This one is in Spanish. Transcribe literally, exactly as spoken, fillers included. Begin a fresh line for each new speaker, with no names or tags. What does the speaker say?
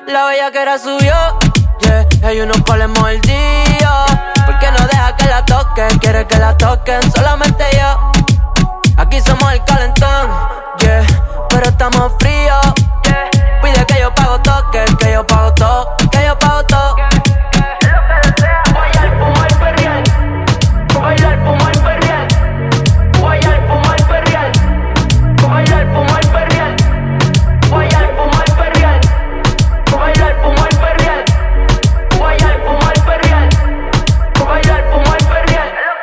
La bella que era suyo, yeah. Ellos no ponemos el día, porque no deja que la toquen, quiere que la toquen solamente yo.